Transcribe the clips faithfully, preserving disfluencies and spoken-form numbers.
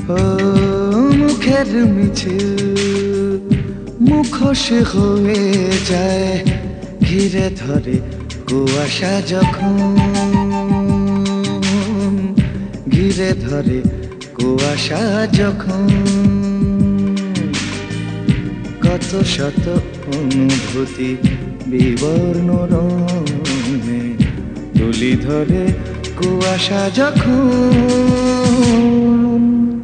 ও মুখের মিছিল মুখোশ হয়ে যায়, ঘিরে ধরে কুয়াশা যখন, ঘিরে ধরে কুয়াশা যখন। কত শত অনুভূতি বিবর্ণ রঙে তুলি ধরে কুয়াশা যখন।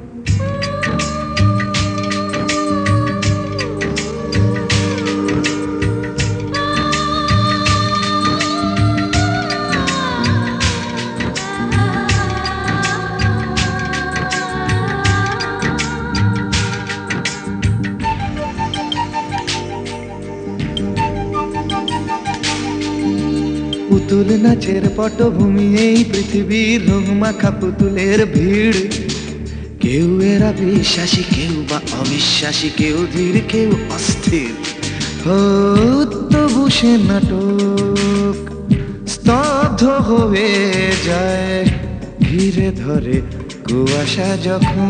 পুতুল নাচের পটভূমি এই পৃথিবীর রং মাখা পুতুলের ভিড়। কেউ এরা বিশ্বাসী, কেউ বা অবিশ্বাসী, কেউ ধীর, কেউ অস্থির। ও তবু সে নাটক স্তব্ধ হয়ে যায়, ঘিরে ধরে কুয়াশা যখন,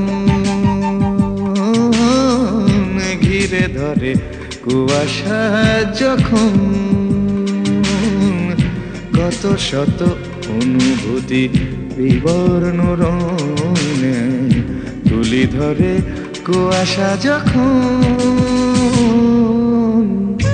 ঘিরে ধরে কুয়াশা যখন। কত শত অনুভূতি বিবর্ণ রঙে তুলি ধরে কুয়াশা যখন।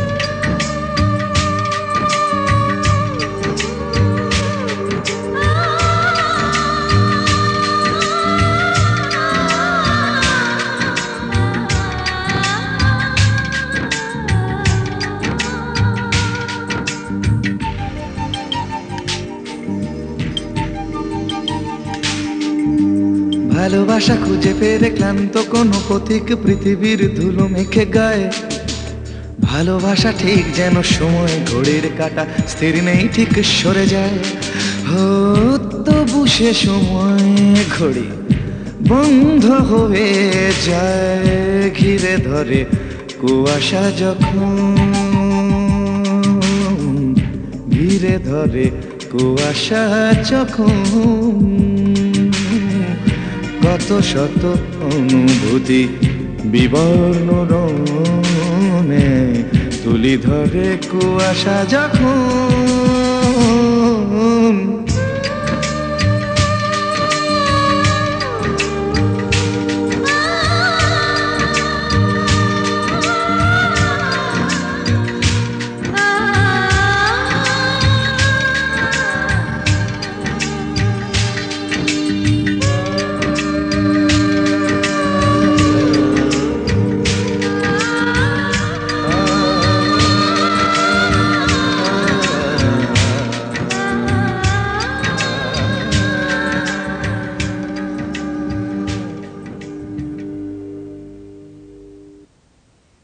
ভালোবাসা খুঁজে পেরে ক্লান্ত কোনো পথিক পৃথিবীর ধুলো মেখে গায়ে। ভালোবাসা ঠিক যেন সময় ঘড়ির কাঁটা, স্থির নেই, ঠিক সরে যায়। হো তবু সে সময় ঘড়ি বন্ধ হয়ে যায়, ঘিরে ধরে কুয়াশা যখন, ঘিরে ধরে কুয়াশা যখন। কত শত অনুভূতি বিবর্ণ রঙে তুলি ধরে কুয়াশা যখন।